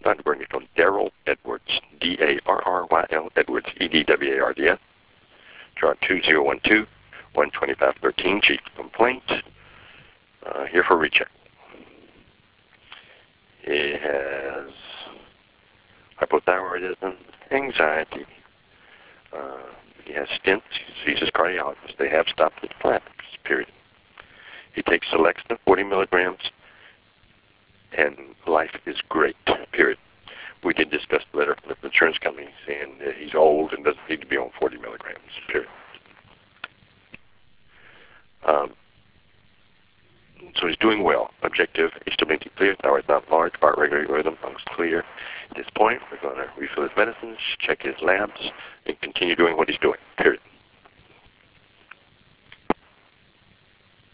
Thunderbird from Darryl Edwards, D-A-R-R-Y-L Edwards, E-D-W-A-R-D-S. Chart 2012-12513, chief complaint. Here for recheck. He has hypothyroidism, anxiety. He has stents. He sees his cardiologist. They have stopped his flaps, period. He takes Celexa, 40 milligrams, and life is great, period. We did discuss the letter from the insurance company saying that he's old and doesn't need to be on 40 milligrams, period. So he's doing well. Objective, HbA1c clear, thyroid not large, heart regular rhythm, lungs clear. At this point, we're going to refill his medicines, check his labs, and continue doing what he's doing, period.